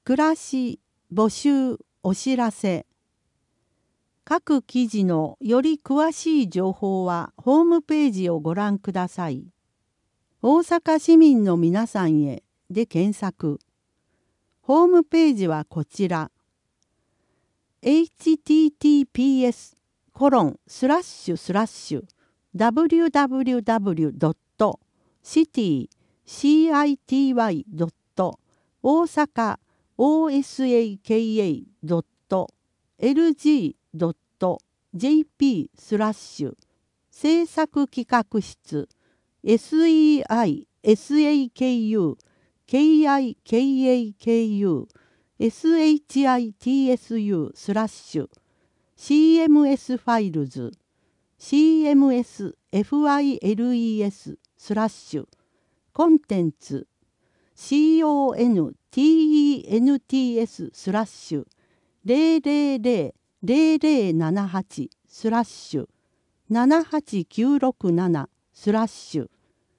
暮らし、募集、お知らせ。各記事のより詳しい情報はホームページをご覧ください。大阪市民の皆さんへで検索。ホームページはこちら。www.city-city.osaka-osaka-lg.jp/ 制作企画室 SEISAKU-KIKU-SHITSU/CMS ファイルズ CMSFILES/ コンテンツ CONTENTS/ 0000078/ 78967/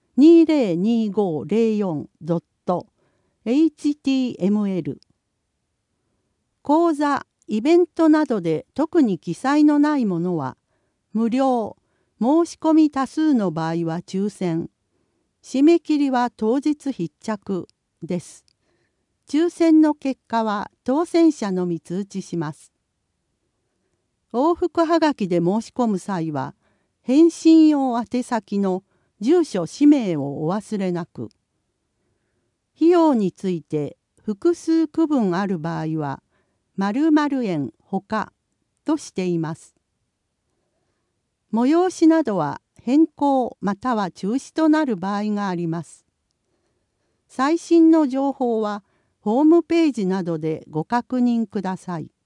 202504.html 講座、イベントなどで特に記載のないものは無料、申し込み多数の場合は抽選、締め切りは当日必着です。抽選の結果は当選者のみ通知します。往復はがきで申し込む際は、返信用宛先の住所氏名をお忘れなく。費用について複数区分ある場合は、〇〇円ほかとしています。催しなどは変更または中止となる場合があります。最新の情報はホームページなどでご確認ください。